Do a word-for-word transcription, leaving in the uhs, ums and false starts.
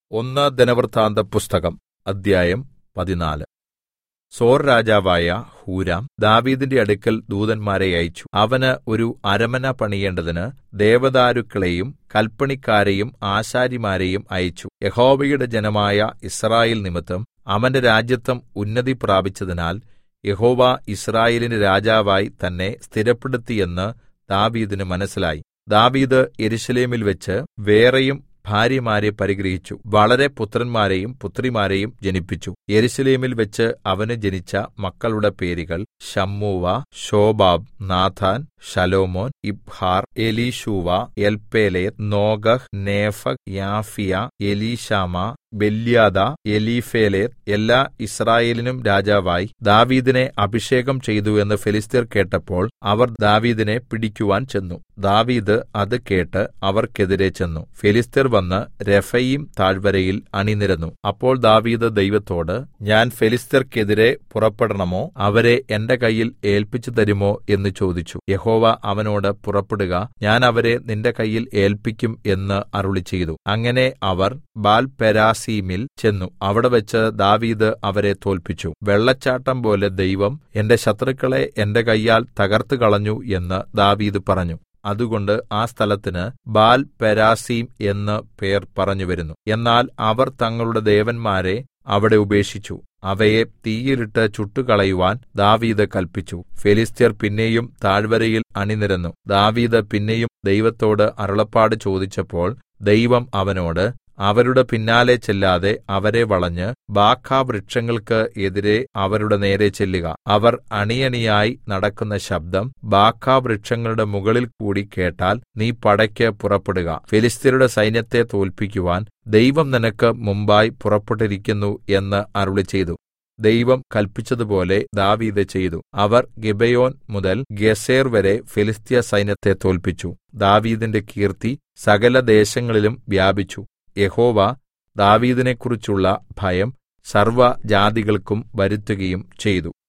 ഒന്ന് ദിനവൃത്താന്തപുസ്തകം അദ്ധ്യായം പതിനാല്. സോർ രാജാവായ ഹൂരാം ദാവീദിന്റെ അടുക്കൽ ദൂതന്മാരെ അയച്ചു. അവന് ഒരു അരമന പണിയേണ്ടതിന് ദേവദാരുക്കളെയും കല്പണിക്കാരെയും ആശാരിമാരെയും അയച്ചു. യഹോവയുടെ ജനമായ യിസ്രായേൽ നിമിത്തം അവന്റെ രാജത്വം ഉന്നതി പ്രാപിച്ചതിനാൽ യഹോവ യിസ്രായേലിന് രാജാവായി തന്നെ സ്ഥിരപ്പെടുത്തി എന്ന് ദാവീദിന് മനസ്സിലായി. ദാവീദ് യെരൂശലേമിൽ വെച്ച് വേറെയും ഭാര്യമാരെ പരിഗ്രഹിച്ചു. വളരെ പുത്രന്മാരെയും പുത്രിമാരെയും ജനിപ്പിച്ചു. യെരൂശലേമിൽ വെച്ച് അവന് ജനിച്ച മക്കളുടെ പേരുകൾ Shammua, Shobab, Nathan, Solomon, Ibhar, Elishua, Elpelet, Nogah, Nepheg, Japhia, Elishama, Beeliada, Eliphelet. എല്ലാ യിസ്രായേലിനും രാജാവായി ദാവീദിനെ അഭിഷേകം ചെയ്തു എന്ന് ഫെലിസ്ത്യർ കേട്ടപ്പോൾ അവർ ദാവീദിനെ പിടിക്കുവാൻ ചെന്നു. ദാവീദ് അത് കേട്ട് അവർക്കെതിരെ ചെന്നു. ഫെലിസ്ത്യർ വന്ന് രെഫയീം താഴ്വരയിൽ അണിനിരന്നു. അപ്പോൾ ദാവീദ് ദൈവത്തോട്, ഞാൻ ഫെലിസ്ത്യർക്കെതിരെ പുറപ്പെടണമോ, അവരെ എന്റെ കയ്യിൽ ഏല്പിച്ചു തരുമോ എന്ന് ചോദിച്ചു. യഹോവ അവനോട്, പുറപ്പെടുക, ഞാൻ അവരെ നിന്റെ കയ്യിൽ ഏല്പിക്കും എന്ന് അരുളിച്ചെയ്തു. അങ്ങനെ അവർ ബാൽപെരാസീമിൽ ചെന്നു. അവിടെ വെച്ച് ദാവീദ് അവരെ തോല്പിച്ചു. വെള്ളച്ചാട്ടം പോലെ ദൈവം എന്റെ ശത്രുക്കളെ എന്റെ കയ്യാൽ തകർത്ത് കളഞ്ഞു എന്ന് ദാവീദ് പറഞ്ഞു. അതുകൊണ്ട് ആ സ്ഥലത്തിന് ബാൽപെരാസീം എന്ന് പേർ പറഞ്ഞുവരുന്നു. എന്നാൽ അവർ തങ്ങളുടെ ദേവന്മാരെ അവിടെ ഉപേക്ഷിച്ചു. അവയെ തീയിലിട്ട് ചുട്ടുകളയുവാൻ ദാവീദ് കല്പിച്ചു. ഫെലിസ്ത്യർ പിന്നെയും താഴ്വരയിൽ അണിനിരന്നു. ദാവീദ് പിന്നെയും ദൈവത്തോട് അരുളപ്പാട് ചോദിച്ചപ്പോൾ ദൈവം അവനോട്, അവരുടെ പിന്നാലെ ചെല്ലാതെ അവരെ വളഞ്ഞ് ബാഖാവൃക്ഷങ്ങൾക്ക് എതിരെ അവരുടെ നേരെ ചെല്ലുക. അവർ അണിയണിയായി നടക്കുന്ന ശബ്ദം ബാഖാവൃക്ഷങ്ങളുടെ മുകളിൽ കൂടി കേട്ടാൽ നീ പടയ്ക്ക് പുറപ്പെടുക. ഫെലിസ്ത്യരുടെ സൈന്യത്തെ തോൽപ്പിക്കുവാൻ ദൈവം നിനക്ക് മുമ്പായി പുറപ്പെട്ടിരിക്കുന്നു എന്ന് അരുളിച്ചെയ്തു. ദൈവം കല്പിച്ചതുപോലെ ദാവീദ് ചെയ്തു. അവർ ഗിബെയോൻ മുതൽ ഗേസെർ വരെ ഫെലിസ്ത്യ സൈന്യത്തെ തോൽപ്പിച്ചു. ദാവീദിന്റെ കീർത്തി സകല ദേശങ്ങളിലും വ്യാപിച്ചു. യഹോവ ദാവീദിനെക്കുറിച്ചുള്ള ഭയം സർവ്വജാതികൾക്കും വരുത്തുകയും ചെയ്തു.